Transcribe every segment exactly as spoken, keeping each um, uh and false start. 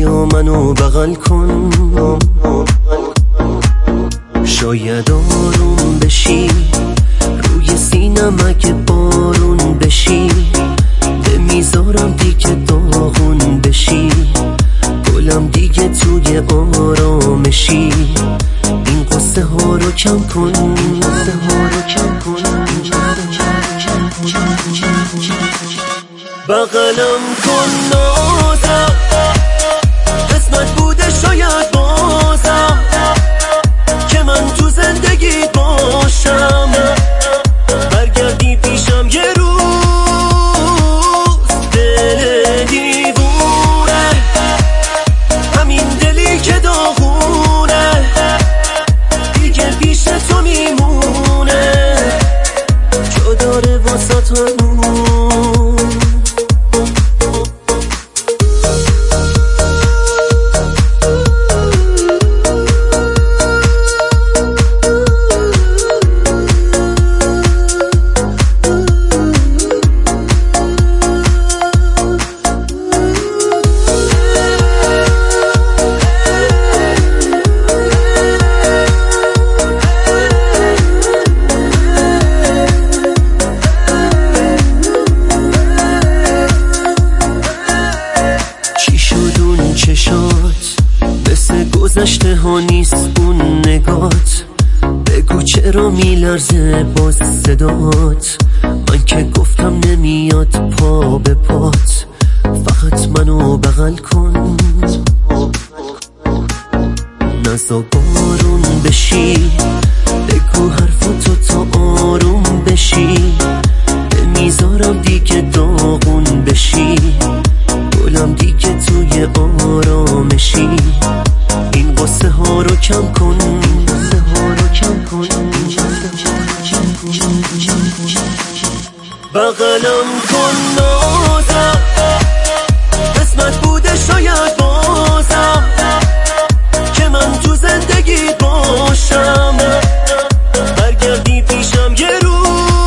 بیا منو بغل کن، شاید آروم بشی، روی سینم اگه بارون بشی، نمیذارم دیگه داغون بشی، گلم دیگه توی آرامشی، این قصه ها رو کم کن، قصه ها رو کم کن، بغلم کن نازم، قسمت بوده شاید بازم که من تو زندگی باشم، برگردی پیشم یه روز، دل دیوونه، همین دلی که داغونه، دیگه پیش تو میمونه، جا داره واسه تو. مثل گذشته ها نیست اون نگات، بگو چرا میلرزه باز صدات، من که گفتم نمیاد پا به پات، فقط منو بغل کن، نزا بارون بشی، بگو حرفاتو تا آروم بشی، نمیذارم دیگه داغون بشی، گلم دیگه توی آرامشی، این قصه ها رو کم کن، قصه ها رو کم کن، بغلم کن نازم، قسمت بوده شاید بازم که من تو زندگی باشم، برگردی پیشم یه روز،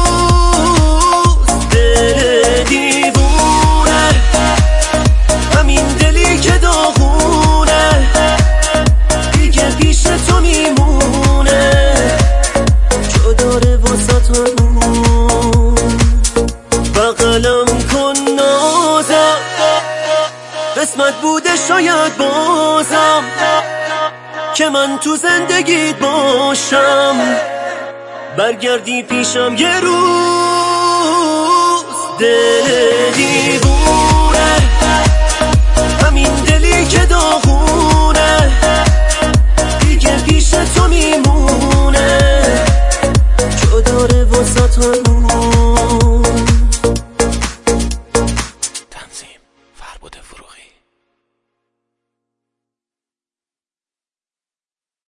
دل دیوونه، همین دلی که داغونه، دیگه پیش تو میمونه، جا داره واسه تو. بغلم کن نازم، قسمت بوده شاید بازم که من تو زندگیت باشم، برگردی پیشم یه روز، دل دیوونه، همین